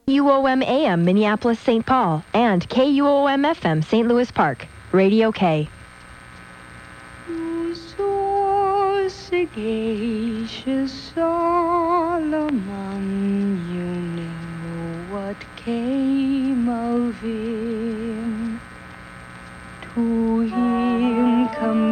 UOM AM Minneapolis St. Paul and KUOM FM St. Louis Park. Radio K. So sagacious Solomon, you knew what came of him. To him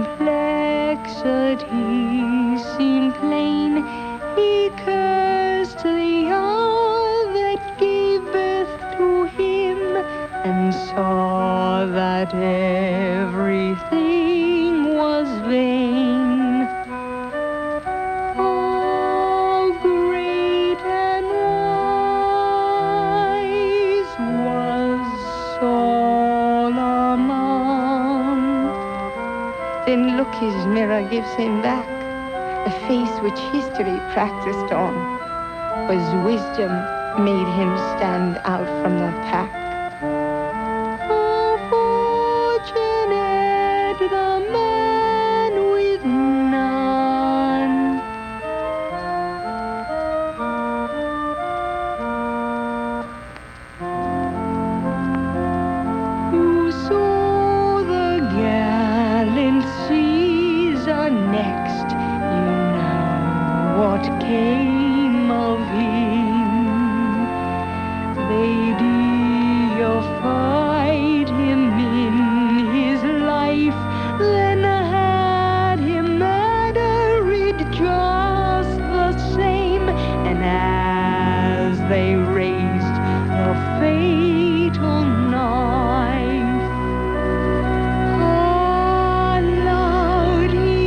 complexity seemed plain. He cursed the all that gave birth to him, and saw that everything was vain. How great and wise was Solomon. Then look, his mirror gives him back a face which history practiced on. Was wisdom made him stand out from the pack. How fortunate the man with none. You saw the gallant Caesar next. You know what came of him. They deified him in his life, then had him murdered just the same. And as they raised the fatal knife, aloud he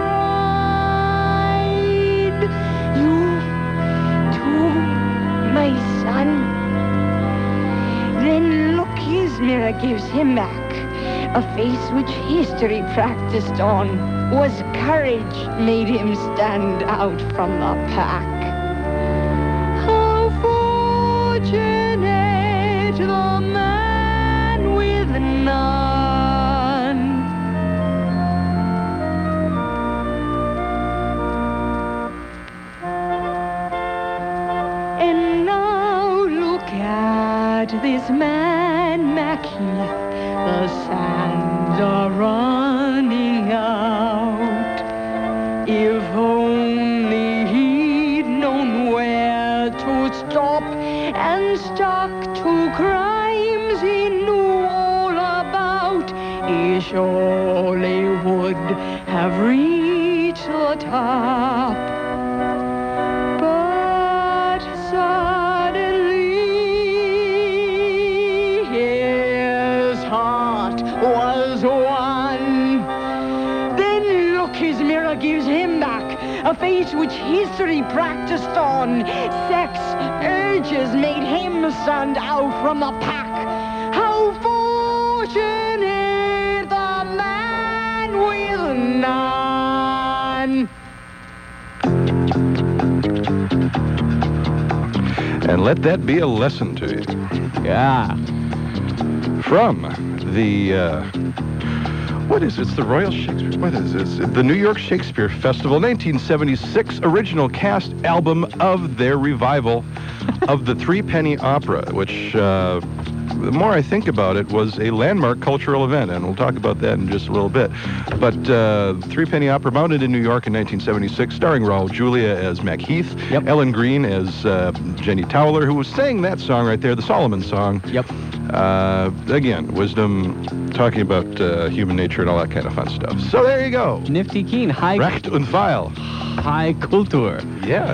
cried, "You too, my son." Then look, his mirror gives him back a face which history practiced on. Was courage made him stand out from the pack. How fortunate the man with none. And now look at this man, Macheath. The sands are running out. If only he'd known where to stop and stuck to crimes he knew all about, he surely would have reached the top. But suddenly his heart was won. Then look, his mirror gives him back a face which history practiced on. Sex urges made him stand out from the pack. How fortunate the man with none. And let that be a lesson to you. Yeah. From the, what is it? It's the Royal Shakespeare, what is this? The New York Shakespeare Festival, 1976 original cast album of their revival of the Threepenny Opera, which, the more I think about it, was a landmark cultural event, and we'll talk about that in just a little bit. But Threepenny Opera, mounted in New York in 1976, starring Raul Julia as Macheath, Yep. Ellen Greene as Jenny Towler, who was sang that song right there, the Solomon song. Yep. Again, wisdom, talking about human nature and all that kind of fun stuff. So there you go. Nifty Keen, Recht und File. high Kultur. Yeah.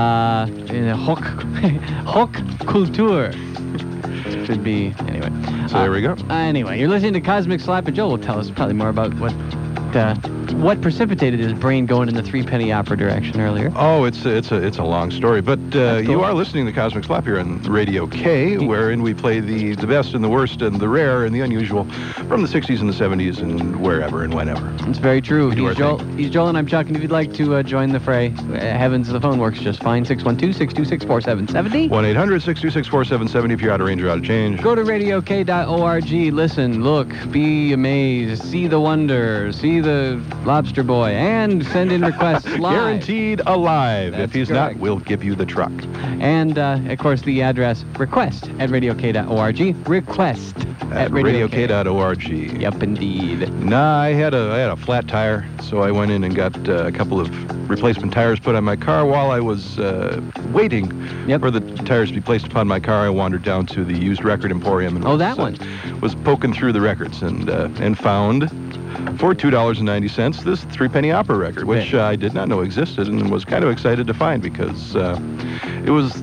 Hochkultur. Should be, anyway. So there we go. Anyway, you're listening to Cosmic Slap, and Joel will tell us probably more about what precipitated his brain going in the Threepenny Opera direction earlier. Oh, it's a long story, but Cool. you are listening to Cosmic Slap here on Radio K, wherein we play the best and the worst and the rare and the unusual from the 60s and the 70s and wherever and whenever. It's very true. We do our He's Joel and I'm Chuck, and if you'd like to join the fray, heavens, the phone works just fine. 612-626-4770. 1-800-626-4770 if you're out of range or out of change. Go to radiok.org. Listen, look, be amazed, see the wonder, see the Lobster Boy, and send in requests live. Guaranteed alive. That's if he's correct. not, we'll give you the truck. And, of course, the address request@radiok.org. Request At radiok.org. Yep, indeed. Nah, I had a flat tire, so I went in and got a couple of replacement tires put on my car. While I was waiting for the tires to be placed upon my car, I wandered down to the used record emporium and was poking through the records and found for $2.90 this Threepenny Opera record, which I did not know existed and was kind of excited to find because it was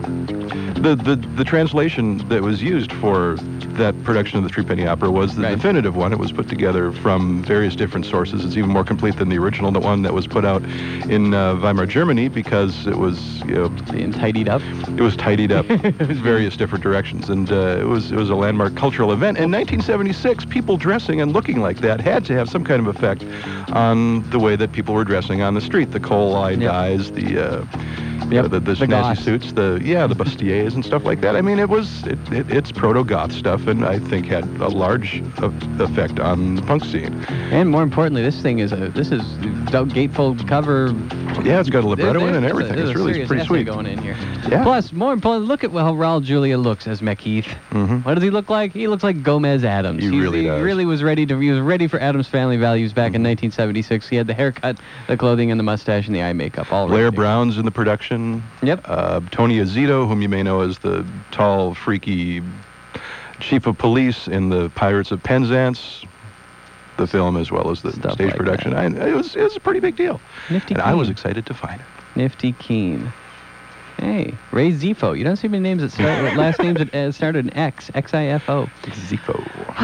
the translation that was used for that production of the Threepenny Opera was the definitive one. It was put together from various different sources. It's even more complete than the original, the one that was put out in Weimar, Germany, because it was being tidied up. It was tidied up in various different directions, and it was a landmark cultural event. In 1976, people dressing and looking like that had to have some kind of effect on the way that people were dressing on the street. The coal-eyed eyes, the snazzy suits, the bustiers and stuff like that. I mean, it's proto-goth stuff, and I think had a large effect on the punk scene. And more importantly, this is the gatefold cover. Yeah, it's got a libretto in and everything. It's really pretty sweet going in here. Yeah. Plus, more importantly, look at how Raul Julia looks as McKeith. Mm-hmm. What does he look like? He looks like Gomez Adams. He really does. He was ready for Adams Family Values back in 1976. He had the haircut, the clothing, and the mustache and the eye makeup. All Blair ready. Brown's in the production. Yep. Tony Azito, whom you may know as the tall, freaky chief of police in the Pirates of Penzance, the film as well as the Stuff stage like production. It was a pretty big deal. Nifty and Keen. I was excited to find it. Nifty Keen. Hey, Ray Zifo. You don't see many names that start with last names that started in X. X-I-F-O. Zifo.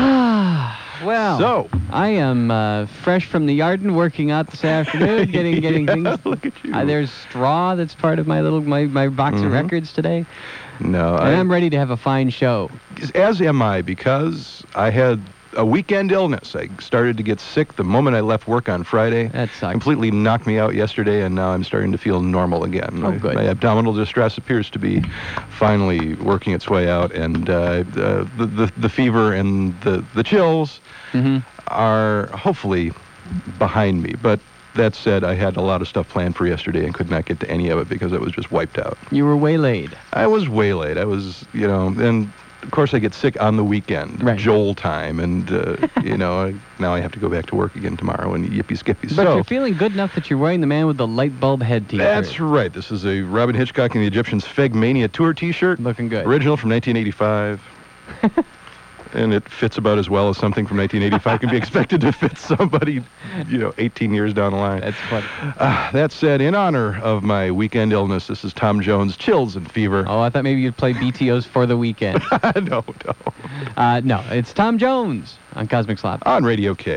Well, So, I am fresh from the garden, working out this afternoon, getting things. Look at you. There's straw that's part of my box of records today, No, and I'm ready to have a fine show. as am I, because I had a weekend illness. I started to get sick the moment I left work on Friday. That sucks. Completely knocked me out yesterday, and now I'm starting to feel normal again. Oh, good. My abdominal distress appears to be finally working its way out, and the fever and the chills are hopefully behind me. But that said, I had a lot of stuff planned for yesterday and could not get to any of it because I was just wiped out. You were waylaid. I was waylaid. I was, and of course I get sick on the weekend, Right. Joel time, and, now I have to go back to work again tomorrow and yippee-skippy. But So, you're feeling good enough that you're wearing the man with the light bulb head t-shirt. that's right. This is a Robin Hitchcock and the Egyptians Feg Mania Tour t-shirt. Looking good. Original from 1985. And it fits about as well as something from 1985 can be expected to fit somebody, 18 years down the line. That's funny. That said, in honor of my weekend illness, this is Tom Jones, Chills and Fever. Oh, I thought maybe you'd play BTOs for the weekend. No. No, it's Tom Jones on Cosmic Slop. On Radio K.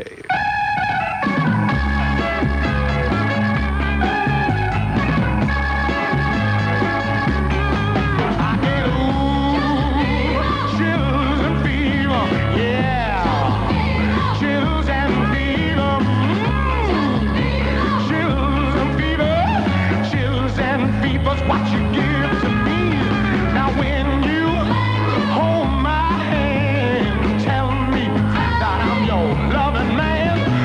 What you give to me. Now when you hold my hand, tell me that I'm your loving man.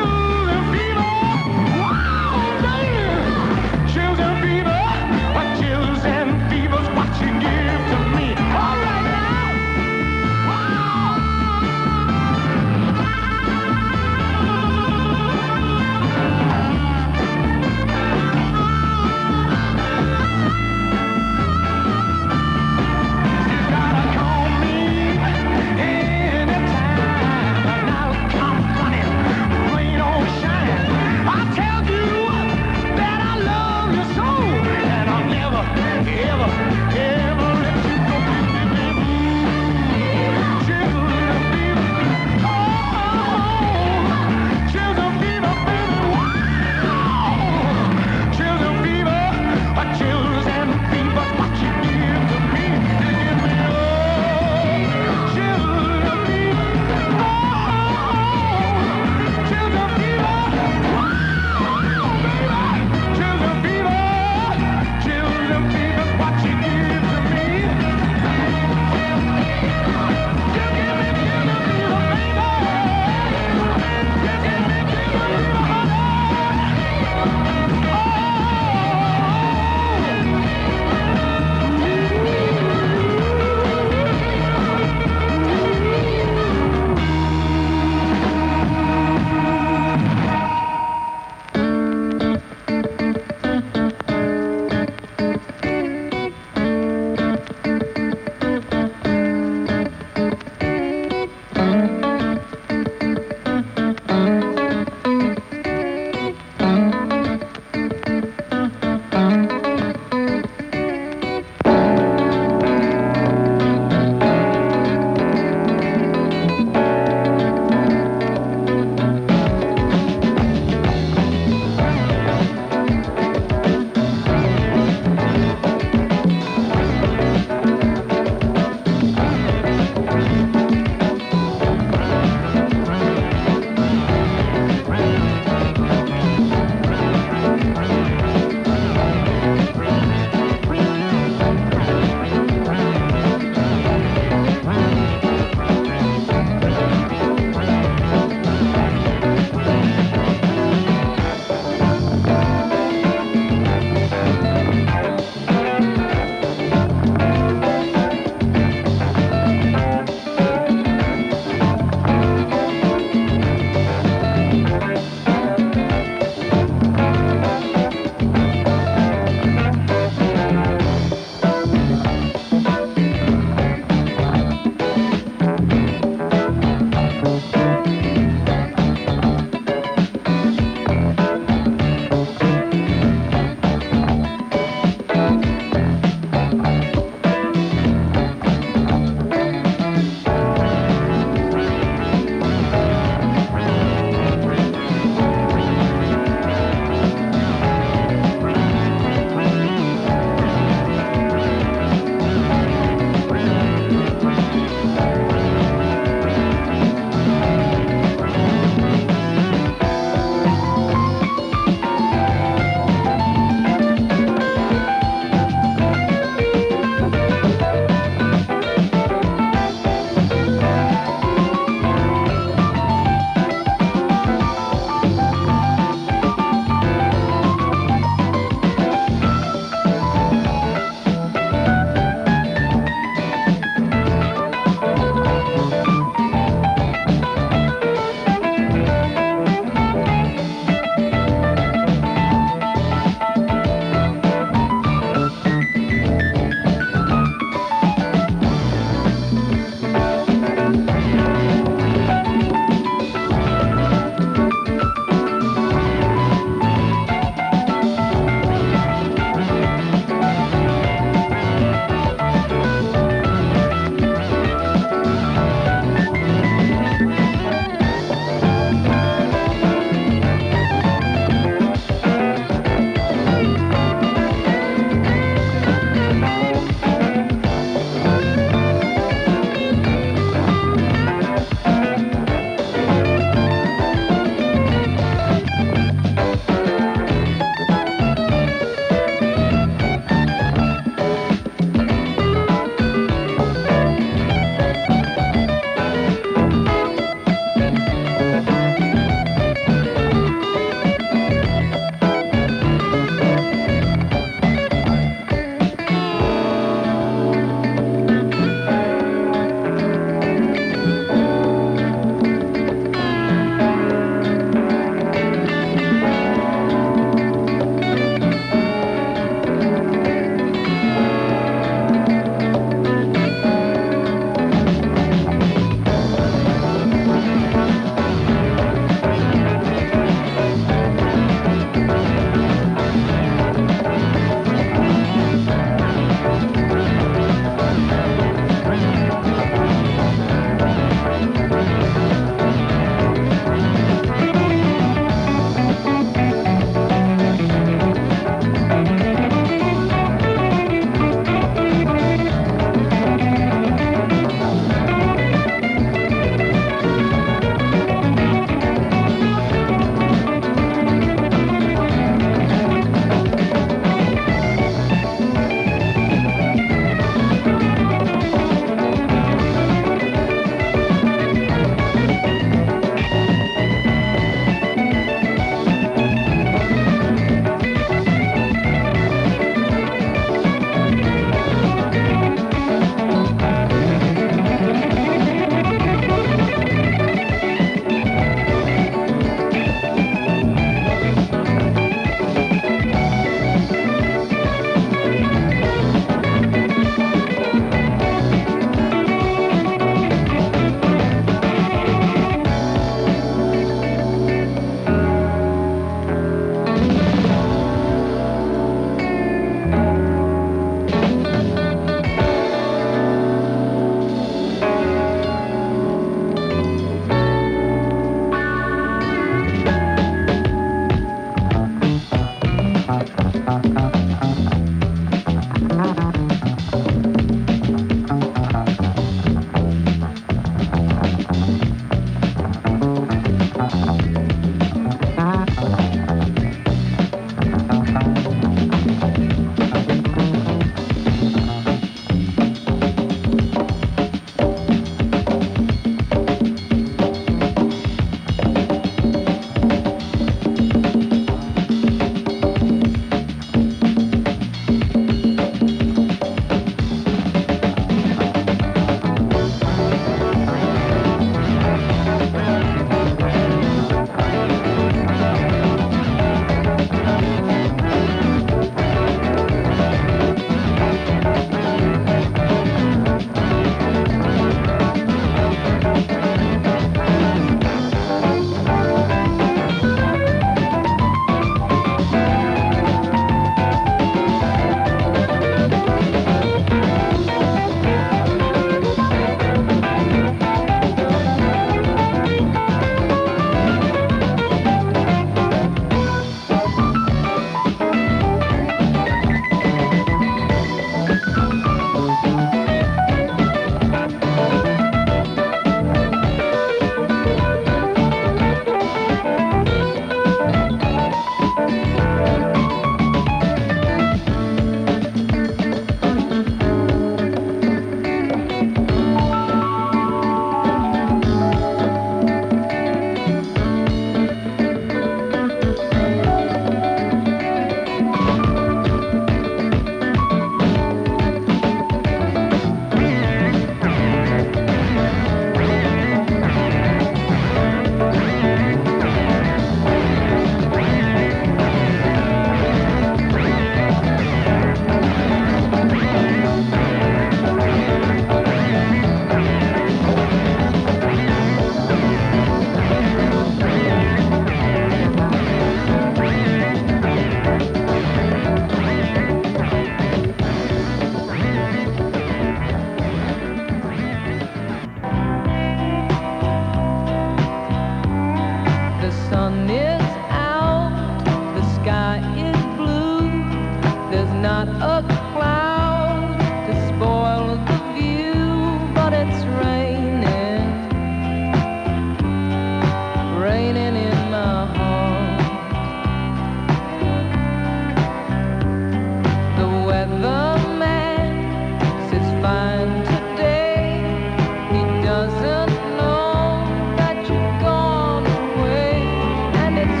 fine today. He doesn't know that you've gone away, and it's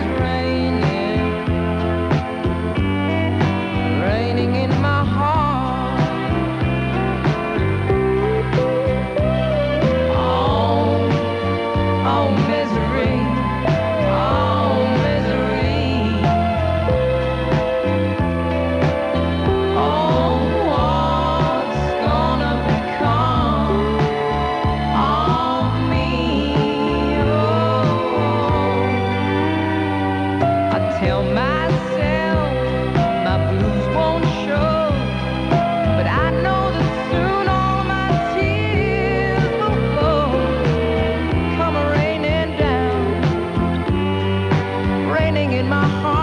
raining in my heart. Oh, misery, oh, misery. Oh, what's gonna become of me? Oh, I tell myself my blues won't show, but I know that soon all my tears will flow, come raining down, raining in my heart.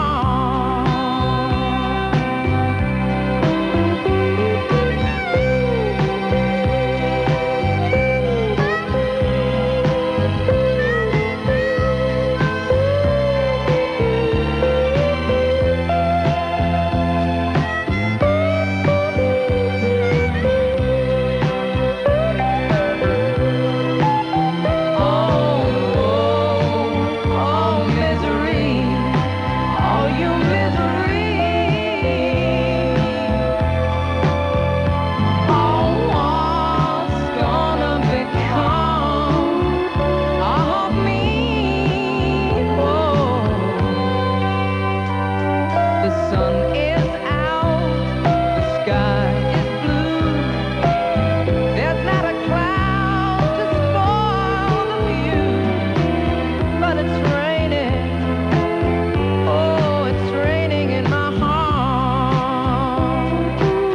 Oh, misery, oh, you misery. Oh, what's gonna become of me? Oh, the sun is out, the sky is blue. There's not a cloud to spoil the view, but it's raining. Oh, it's raining in my heart.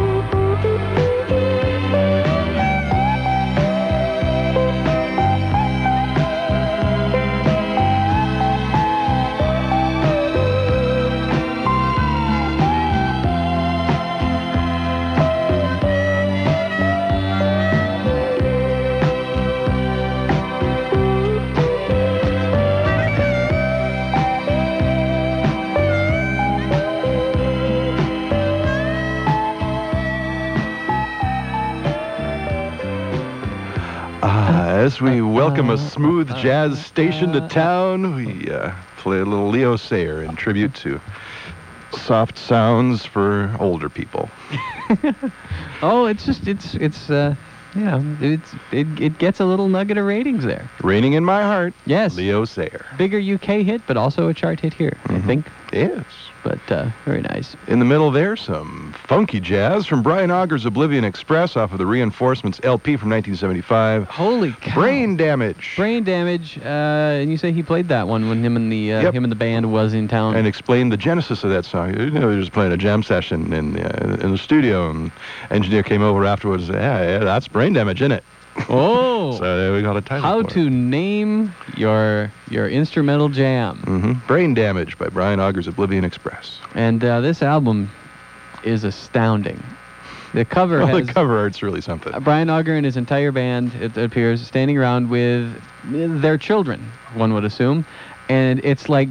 As we welcome a smooth jazz station to town, we play a little Leo Sayer in tribute to soft sounds for older people. Oh, it gets a little nugget of ratings there. Raining in My Heart, Yes. Leo Sayer. Bigger UK hit, but also a chart hit here, I think. Yes. But very nice. In the middle there, some funky jazz from Brian Auger's Oblivion Express off of the Reinforcements LP from 1975. Holy cow. Brain Damage. Brain Damage, and you say he played that one when him and the band was in town. And explained the genesis of that song. You know, they were just playing a jam session in the studio, and engineer came over afterwards and said, yeah, that's Brain Damage, isn't it? Oh. So there we got a title How for to it. name your instrumental jam. Brain Damage by Brian Auger's Oblivion Express. And this album is astounding. The cover Well, has the cover art's really something. Brian Auger and his entire band, it appears, standing around with their children, one would assume. And it's like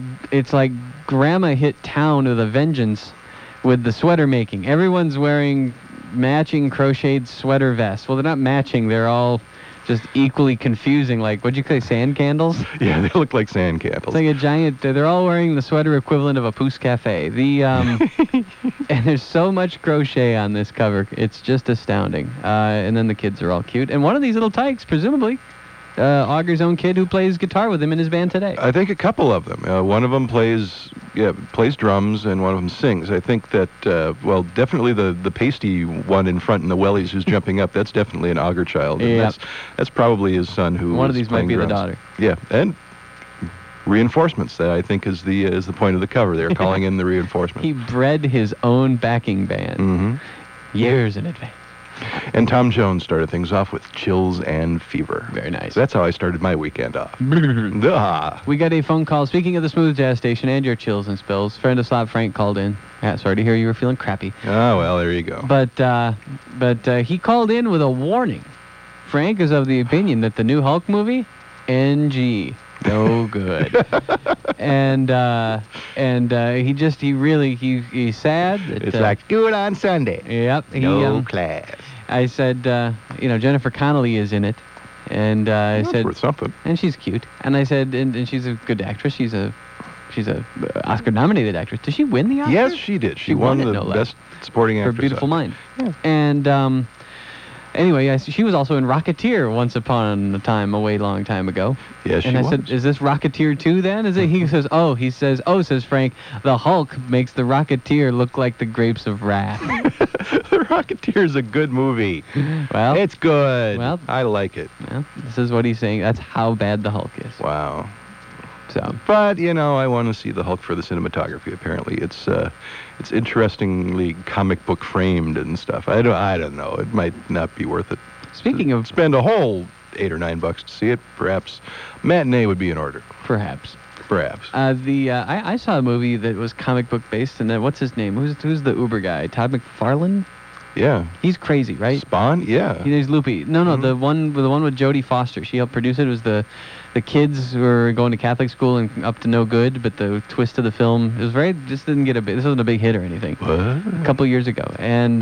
Grandma hit town with a vengeance with the sweater making. Everyone's wearing matching crocheted sweater vests. Well, they're not matching. They're all just equally confusing. Like, what'd you say, sand candles? Yeah, they look like sand candles. It's like a giant, they're all wearing the sweater equivalent of a Pouce Cafe. And there's so much crochet on this cover. It's just astounding. And then the kids are all cute. And one of these little tykes, presumably, Auger's own kid who plays guitar with him in his band today. I think a couple of them. One of them plays drums, and one of them sings. I think that, definitely the pasty one in front in the wellies who's jumping up, that's definitely an Auger child. And Yep. that's probably his son who One of was these might playing be the drums. daughter. Yeah, and Reinforcements, that I think is the point of the cover. They're calling in the Reinforcements. He bred his own backing band years in advance. And Tom Jones started things off with Chills and Fever. Very nice. So that's how I started my weekend off. Ah. We got a phone call. Speaking of the Smooth Jazz Station and your chills and spills, friend of Slop Frank called in. Sorry to hear you were feeling crappy. Oh, well, there you go. But he called in with a warning. Frank is of the opinion that the new Hulk movie, NG, no good. and he's sad. That, It's like, do it on Sunday. Yep. No class. I said, Jennifer Connelly is in it, and I That's said, worth something. and she's cute, and I said, and she's a good actress. She's a Oscar-nominated actress. Did she win the Oscar? Yes, she did. She won won it, the no less. best supporting For actress. Beautiful Oscar. Mind. And anyway, she was also in Rocketeer once upon a time, a way long time ago. Yes, she And I was. said, is this Rocketeer 2 then? Is it? He says, says Frank, the Hulk makes the Rocketeer look like the grapes of wrath. The Rocketeer is a good movie. Well, It's good. Well- I like it. well, this is what he's saying. That's how bad the Hulk is. Wow. So, But I want to see the Hulk for the cinematography. Apparently, it's interestingly comic book framed and stuff. I don't know. It might not be worth it. speaking of Spend a whole $8 or $9 to see it. Perhaps matinee would be in order. perhaps, Perhaps. I saw a movie that was comic book based, and what's his name? Who's the Uber guy? Todd McFarlane? Yeah. He's crazy, right? Spawn. Yeah. He's loopy. No, Mhm. the one with Jodie Foster. She helped produce it. It was the kids who were going to Catholic school and up to no good. But the twist of the film, it was just didn't get this wasn't a big hit or anything. What? A couple years ago, and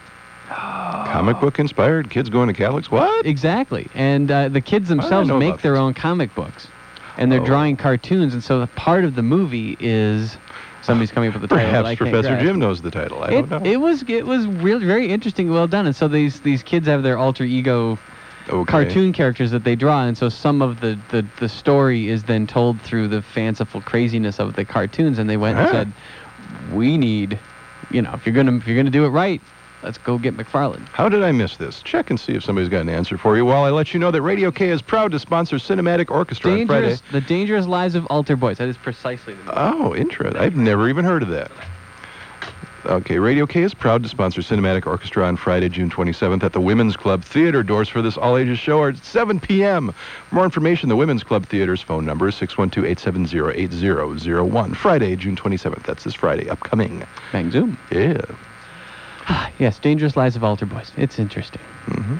Comic book inspired kids going to Catholics. What? exactly. And the kids did I themselves know make about their this? own comic books, and they're Oh. drawing cartoons. And so the part of the movie is somebody's coming up with the title. that I Perhaps can't Professor grasp. Jim knows the title. I don't know. It was really very interesting, well done. And so these kids have their alter ego Okay. cartoon characters that they draw, and so some of the story is then told through the fanciful craziness of the cartoons. And they went and Huh. said, we need, if you're gonna do it right, let's go get McFarlane. How did I miss this? Check and see if somebody's got an answer for you while I let you know that Radio K is proud to sponsor Cinematic Orchestra on Friday. The Dangerous Lives of Altar Boys. That is precisely the movie. Oh, interesting. I've never even heard of that. Okay, Radio K is proud to sponsor Cinematic Orchestra on Friday, June 27th at the Women's Club Theater. Doors for this all-ages show are at 7 p.m. For more information, the Women's Club Theater's phone number is 612-870-8001. Friday, June 27th. That's this Friday, upcoming. Bang Zoom. Yeah. Yes, Dangerous Lives of Altar Boys. It's interesting. Mm-hmm.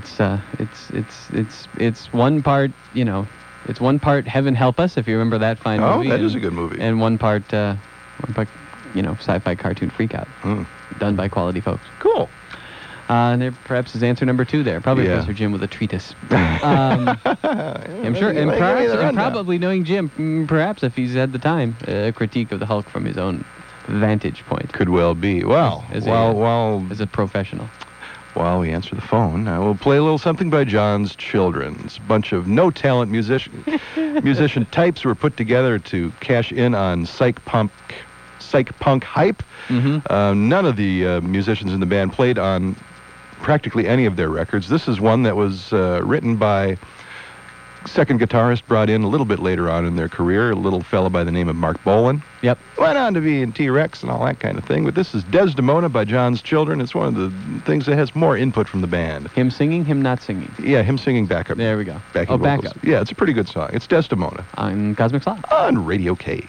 It's one part, it's one part Heaven Help Us, if you remember that fine movie. Oh, that is a good movie. And one part, sci-fi cartoon freakout, Mm. done by quality folks. Cool. And there perhaps is answer number 2 there. Probably Yeah. Professor Jim with a treatise. I'm sure, and probably knowing Jim, perhaps if he's had the time, a critique of the Hulk from his own vantage point Could well be. Well, As while a professional. While we answer the phone, I will play a little something by John's Children. It's a bunch of no-talent musician types who were put together to cash in on psych punk hype. Mm-hmm. None of the musicians in the band played on practically any of their records. This is one that was written by second guitarist brought in a little bit later on in their career, a little fella by the name of Mark Bolan. Yep. Went on to be in T-Rex and all that kind of thing, but this is Desdemona by John's Children. It's one of the things that has more input from the band. Him singing, him not singing. Yeah, him singing backup. There we go. Backing vocals. Backup. Yeah, it's a pretty good song. It's Desdemona On Cosmic Slop. on Radio K.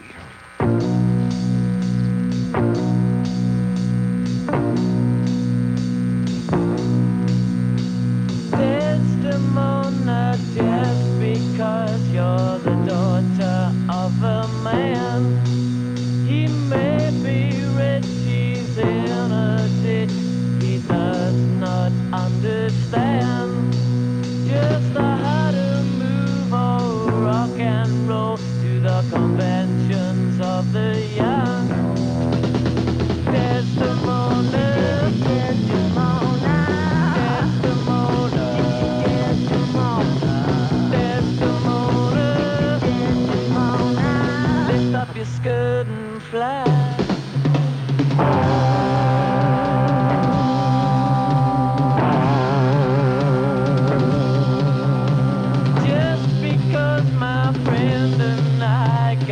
Desdemona, just because you're the daughter of a man, he may be rich, he's in a ditch, he does not understand just how to move or rock and roll to the conventions of the young. Desdemona, Desdemona, Desdemona, Desdemona, Desdemona, lift up your skirt and fly. Just because my friend and I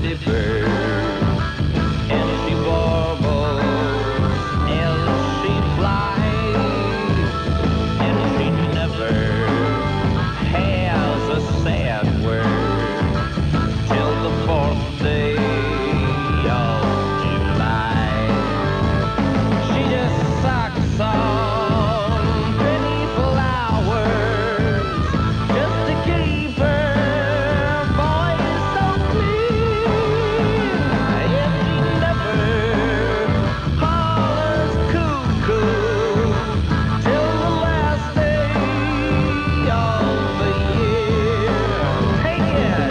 pretty bird, and she warbles as she flies, and she never has a sad word till the 4th day of July. She just sucks on pretty flowers just to keep her voice so clear. Yet she never hollers cuckoo till the last day of the year. Take it!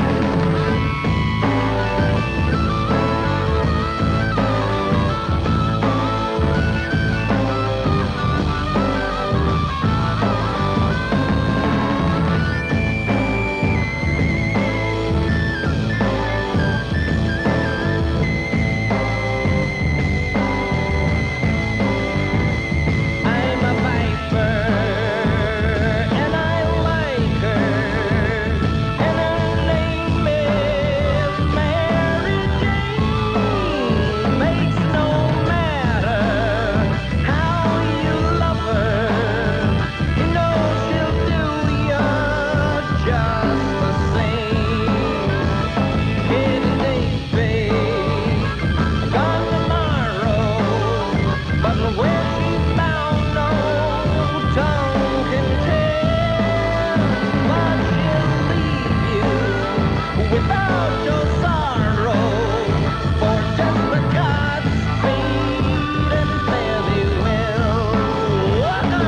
I'm a viper, and I like her, and her name is Mary Jane. Makes no matter how you love her, you know she'll do you just the same. Katie Davy, gone tomorrow, but where she's bound no tongue can tell. But she'll leave you without your sorrow, for just the Godspeed and fare thee well. Walk on.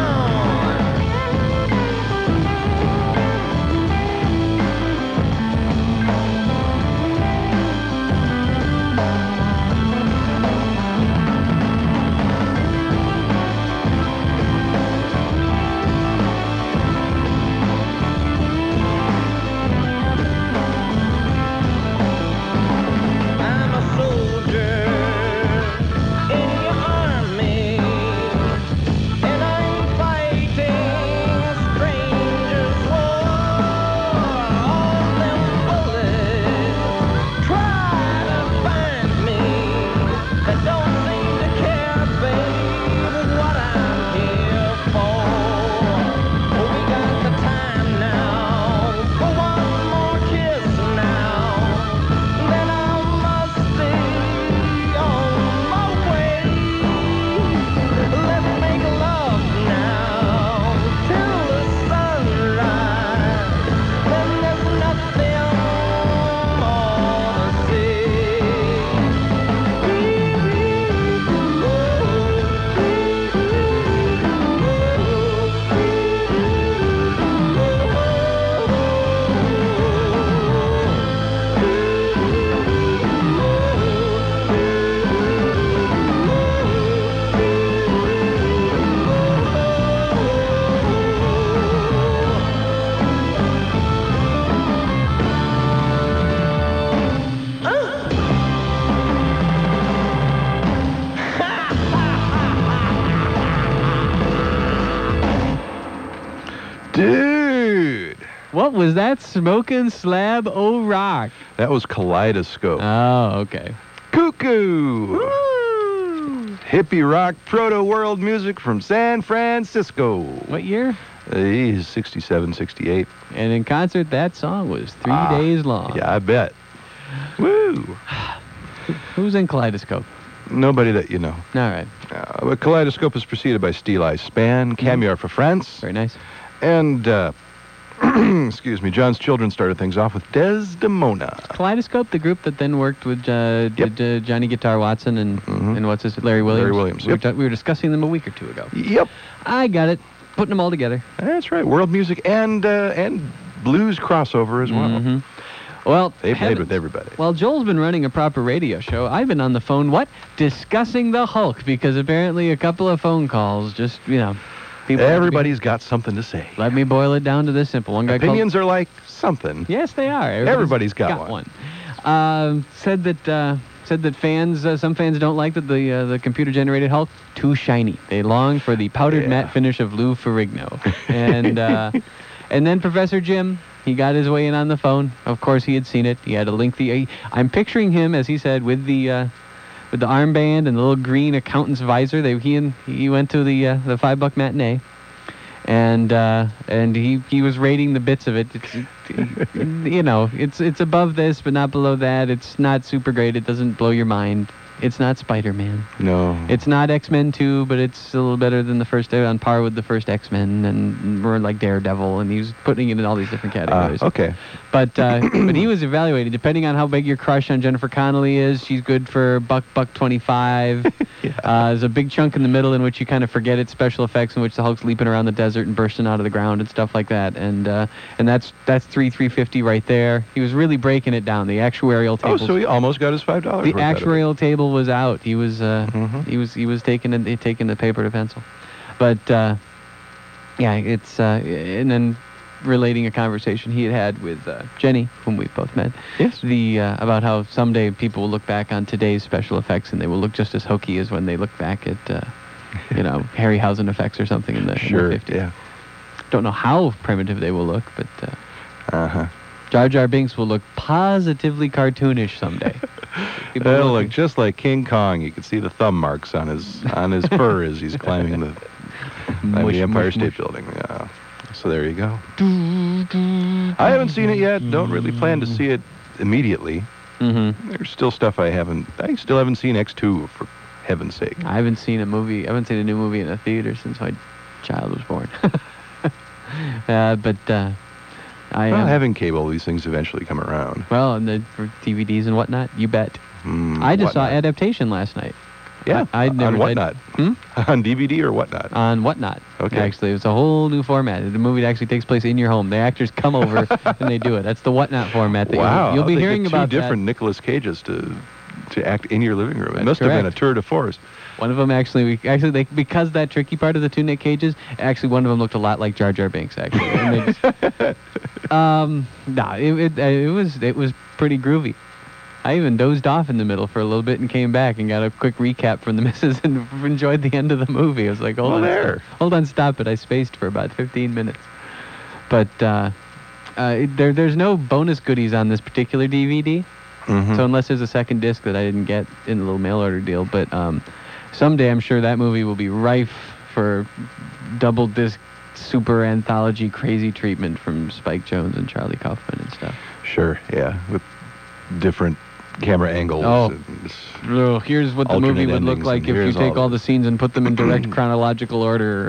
I'm a soldier in your army, and I'm fighting strangers' war. All them bullets try to find me, that don't seem to care, babe, what I'm here for. We got the time now for one more kiss now. Then I must be on my way. Let's make love now till the sunrise. Then there's nothing more to Dude, What was that smoking slab o' rock? that was Kaleidoscope. Oh, okay. Cuckoo! Hippie rock proto-world music from San Francisco. What year? He's 67, 68. And in concert, that song was 3 Ah, days long. Yeah, I bet. Woo! Who's in Kaleidoscope? Nobody that you know. All right. But Kaleidoscope is preceded by Steel Eye Span, Caviar for France, Very nice. and, excuse me, John's Children started things off with Desdemona. Kaleidoscope, the group that then worked with Johnny Guitar Watson and what's his Larry Williams. Larry Williams, We, yep. we were discussing them a week or two ago. Yep, I got it. Putting them all together. that's right. World music and blues crossover as well. Mhm. Well, They played heavens. with everybody. While Joel's been running a proper radio show, I've been on the phone, discussing the Hulk, because apparently a couple of phone calls just, people... Everybody's got something to say. Let me boil it down to this simple. One guy Opinions are like something. called... Yes, they are. Everybody's got one. Said that fans, some fans don't like that the computer-generated Hulk, too shiny. They long for the powdered Yeah. matte finish of Lou Ferrigno. And, and then Professor Jim He got his way in on the phone. Of course, he had seen it. He had a lengthy. I'm picturing him, as he said, with the armband and the little green accountant's visor. He went to the $5 matinee, and he was rating the bits of it. It's above this, but not below that. It's not super great. It doesn't blow your mind. It's not Spider-Man. No. It's not X-Men 2, but it's a little better than the first, on par with the first X-Men, and more like Daredevil, and he was putting it in all these different categories. Okay. But he was evaluated, depending on how big your crush on Jennifer Connelly is, she's good for $1.25. There's a big chunk in the middle in which you kind of forget it's special effects, in which the Hulk's leaping around the desert and bursting out of the ground and stuff like that. And that's $350 right there. He was really breaking it down. The actuarial table. Oh, so he almost got his $5 The worth out of it. actuarial table was out. He was he was taking the paper to pencil. But it's and then relating a conversation he had with Jenny, whom we both met. Yes. About how someday people will look back on today's special effects and they will look just as hokey as when they look back at Harryhausen effects or something in the, Sure. in the 50s. Yeah. Don't know how primitive they will look, but Uh-huh. Jar Jar Binks will look positively cartoonish someday. People It'll will look just like King Kong. You can see the thumb marks on his fur as he's climbing the Empire State Building. Yeah. So there you go. I haven't seen it yet. Don't really plan to see it immediately. Mm-hmm. There's still stuff I still haven't seen X2, for heaven's sake. I haven't seen a new movie in a theater since my child was born. Having cable, these things eventually come around. Well, and for DVDs and whatnot, you bet. I just saw Adaptation last night. Yeah, on Whatnot. On DVD or Whatnot? On Whatnot. Okay. Actually, it's a whole new format. The movie actually takes place in your home. The actors come over and they do it. That's the Whatnot format. That you'll be hearing about. Two different Nicolas Cages to act in your living room. It That's must have been a correct. tour de force. One of them because that tricky part of the two Nick Cages, actually one of them looked a lot like Jar Jar Binks, actually. And it was pretty groovy. I even dozed off in the middle for a little bit and came back and got a quick recap from the missus and enjoyed the end of the movie. I was like, hold on, stop it. I spaced for about 15 minutes. But there's no bonus goodies on this particular DVD. Mm-hmm. So unless there's a second disc that I didn't get in the little mail order deal, but someday I'm sure that movie will be rife for double disc super anthology crazy treatment from Spike Jonze and Charlie Kaufman and stuff. Sure, yeah, with different camera angles. Oh. And Here's what the movie would look like if you take all the scenes and put them in direct chronological order.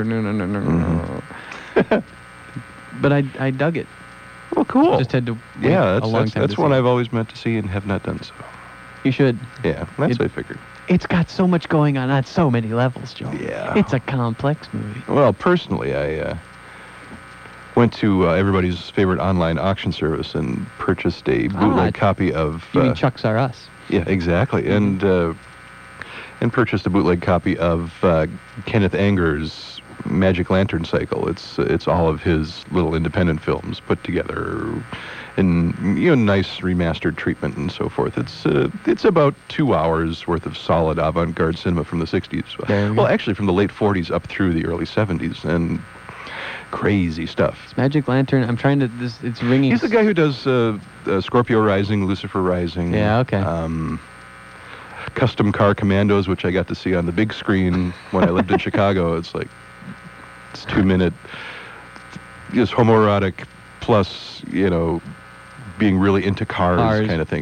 But I dug it. Well, cool. Just had to wait Yeah, a long time that's to one see. I've always meant to see and have not done so. You should. Yeah, that's what I figured. It's got so much going on so many levels, Joe. Yeah. It's a complex movie. Well, personally, I went to everybody's favorite online auction service and purchased a bootleg copy of... You mean Chucks Are Us? Yeah, exactly. Mm-hmm. And purchased a bootleg copy of Kenneth Anger's Magic Lantern Cycle. It's all of his little independent films put together in nice remastered treatment and so forth. It's about 2 hours worth of solid avant-garde cinema from the 60s. Well, actually from the late 40s up through the early 70s, and crazy stuff. It's Magic Lantern. I'm trying to. It's ringing. He's the guy who does Scorpio Rising, Lucifer Rising. Yeah. Okay. Custom Car Commandos, which I got to see on the big screen when I lived in Chicago. It's 2-minute, just homoerotic plus, being really into cars kind of thing.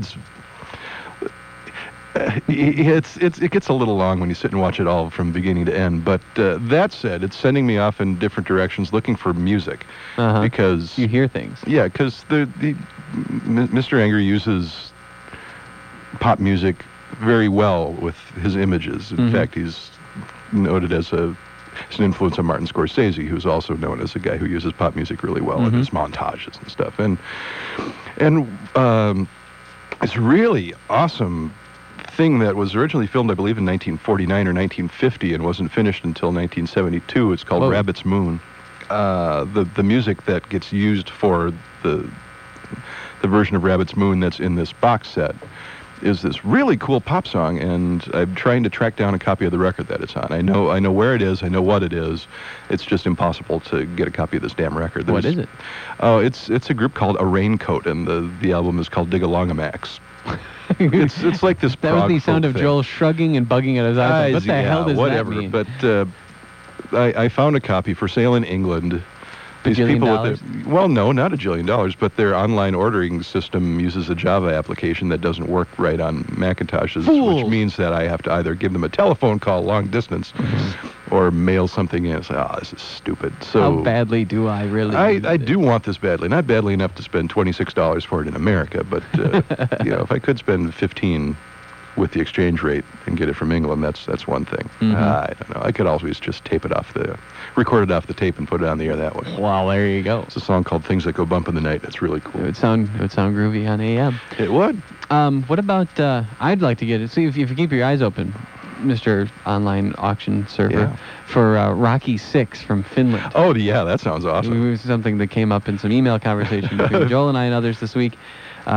It gets a little long when you sit and watch it all from beginning to end. But that said, it's sending me off in different directions looking for music. Because you hear things. Yeah, because Mr. Anger uses pop music very well with his images. In fact, he's noted as an influence on Martin Scorsese, who's also known as a guy who uses pop music really well in his montages and stuff. And it's really awesome thing that was originally filmed, I believe, in 1949 or 1950 and wasn't finished until 1972. It's called Rabbit's Moon. The music that gets used for the version of Rabbit's Moon that's in this box set is this really cool pop song, and I'm trying to track down a copy of the record that it's on. I know where it is. I know what it is. It's just impossible to get a copy of this damn record. What is it? Oh, it's a group called A Raincoat, and the album is called Dig-a-Long-a-Max. it's like this. That was the prog sound folk of thing. Joel shrugging and bugging at his iPhone. What the Yeah, hell does whatever. that mean? But I found a copy for sale in England. These $1 people jillion with well, no, not $1 jillion, but their online ordering system uses a Java application that doesn't work right on Macintoshes, Fools. which means that I have to either give them a telephone call long distance or mail something in and say, oh, this is stupid. So How badly do I really? I do want this badly. Not badly enough to spend $26 for it in America, but if I could spend $15 with the exchange rate and get it from England, that's one thing. I don't know. I could always just record it off the tape and put it on the air that way. Well, there you go. It's a song called "Things That Go Bump in the Night." It's really It cool. would sound groovy on AM. It would. What about? I'd like to get it. See if you keep your eyes open, Mr. Online Auction Server, Yeah. for Rocky 6 from Finland. Oh yeah, that sounds awesome. It was something that came up in some email conversation between Joel and I and others this week.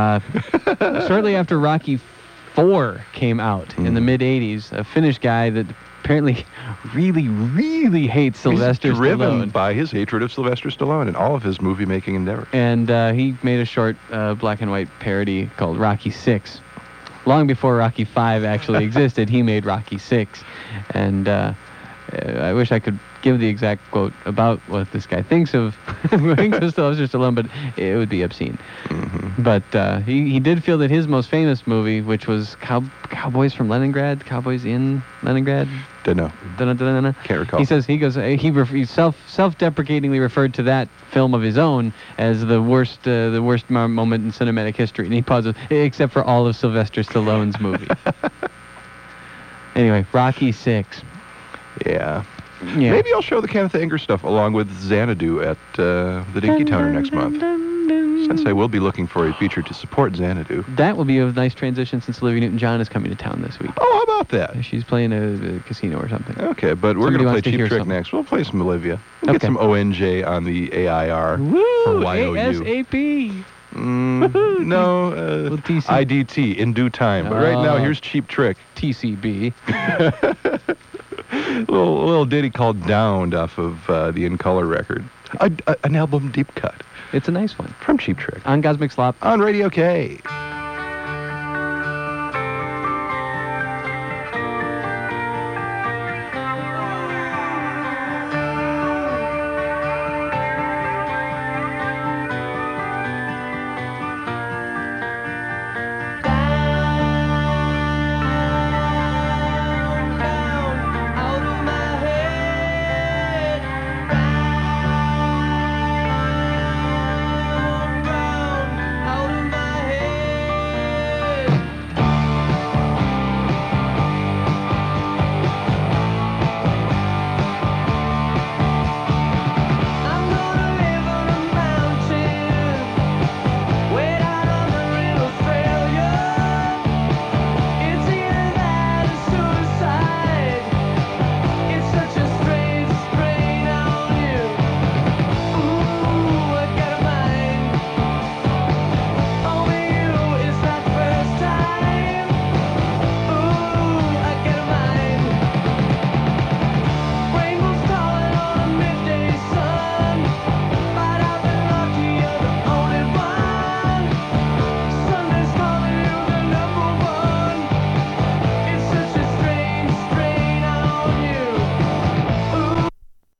Shortly after Rocky 4 came out in the mid '80s, a Finnish guy that apparently really, really hates Sylvester He's driven Stallone. by his hatred of Sylvester Stallone and all of his movie-making endeavors. And he made a short black and white parody called Rocky 6. Long before Rocky 5 actually existed, he made Rocky 6. And I wish I could give the exact quote about what this guy thinks of Sylvester Stallone, but it would be obscene. But he did feel that his most famous movie, which was Cowboys from Leningrad, Cowboys in Leningrad, Don't know. Can't recall. he goes self-deprecatingly referred to that film of his own as the worst moment in cinematic history, and he pauses, except for all of Sylvester Stallone's movies. Anyway, Rocky 6. Yeah. Yeah. Maybe I'll show the Kenneth Anger stuff along with Xanadu at the Dinky Towner next month. Since I will be looking for a feature to support Xanadu. That will be a nice transition since Olivia Newton-John is coming to town this week. Oh, how about that? She's playing a casino or something. Okay, but we're Somebody going to play wants to Cheap hear Trick something. next. We'll play some Olivia. We'll Okay. get some ONJ on the AIR Woo! for YOU. ASAP. No, Little TC. IDT in due time. But right now, Oh. here's Cheap Trick. TCB. little ditty called Downed off of the In Color record. An album deep cut It's a nice one. from Cheap Trick On Cosmic Slop. on Radio K.